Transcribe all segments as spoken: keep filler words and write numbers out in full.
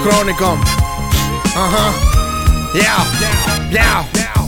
Хроником. Ага. Яу, яу.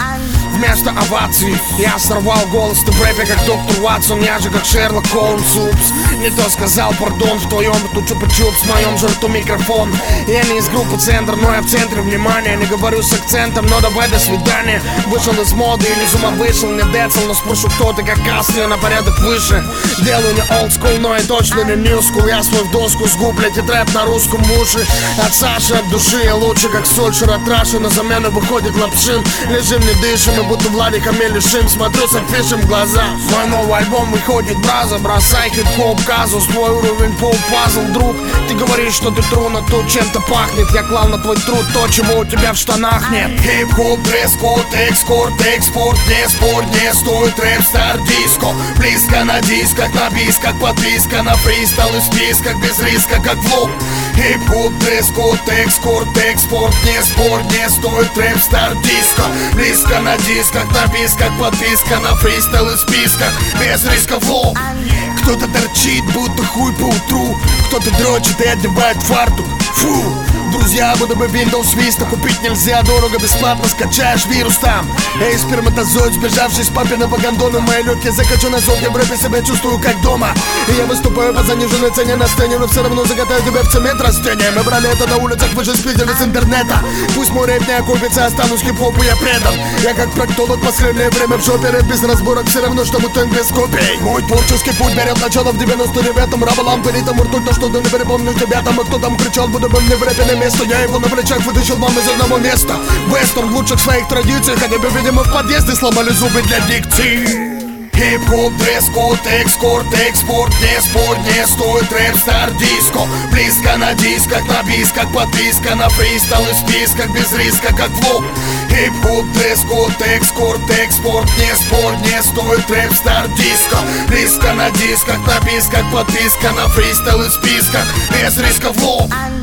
Вместо оваций я сорвал голос, ты в рэпе как доктор Ватсон, я же как Шерлок Холмс, упс. Не то сказал, пардон, в твоем рту чупа-чупс, в моем же рту микрофон. Я не из группы центр, но я в центре внимания. Не говорю с акцентом, но давай до свидания. Вышел из моды или с ума вышел, не децл, но спрошу, кто ты, как Кастли, на порядок выше. Делаю не old school, но и точно не new school. Я свой в доску сгублять и трэп на русском уши. От Саши, от души, я лучше как Сульшер, от Раши. На замену выходит Лапшин. Лежим, не дышим, и будто Владик Амелишим. Смотрю с афишем в глаза. Мой новый альбом выходит, браза. Бросай хип-хоп, казус. Твой уровень поп-пазл, друг. Ты говоришь, что ты тру, но тут чем-то пахнет. Я клал на твой труд то, чего у тебя в штанах нет. Хип-хоп, дресс-код, экскорт, экспорт. Не спорь, не стоит рэп, стар диско. Близко на дисках, на бисках, подписка на фристайл и списках. Без риска, как влог. Хип-хоп, дресс-код, экскорт, экспорт. Не спорь, не стоит рэп, стар диско. Близко на дисках, на бисках, подписка на фристайл и списках. Без риска, влог. Кто-то торчит, будто хуй по утру. Кто-то дрочит и одевает фартук. Фу, друзья, будто бы Windows Vista. Купить нельзя, дорого, бесплатно скачаешь вирус там. Эй, сперматозоид, сбежавший с папиного гондона. Мои легкие закачу на зов, я в рэпе себя чувствую как дома. И я выступаю по заниженной цене на сцене, но все равно закатаю тебя в цемент растения. Мы брали это на улицах, вы же спиздили с интернета. Пусть мой рэп не окупится, останусь хип-хопу, я предан. Я как проктолог последнее время в жопе. Рэп без разборок все равно, что мутант без копий. Мой творческий путь берет начало в девяносто девятом. Рабалам, ритм, ртуть, то что ты не перепомнишь тебя там. И кто там кричал, будто бы мне в рэпе на место. Я его на плечах вытащил вам из одного места. Вестерн в лучших своих традициях. Они бы, видимо, в подъезде сломали зубы для дикции. Хип-хоп, дресс-код, экскорт, экспорт. Не спорь, не стоит рэп, стар диско. Близко на дисках, на бисках, подписка на фристайл и списках. Без риска, как влог. Хип-хоп, дресс-код, экскорт, экспорт. Не спорь, не стоит рэп, стар диско. Близко на дисках, на бисках, подписка на фристайл и списках. Без риска, влог.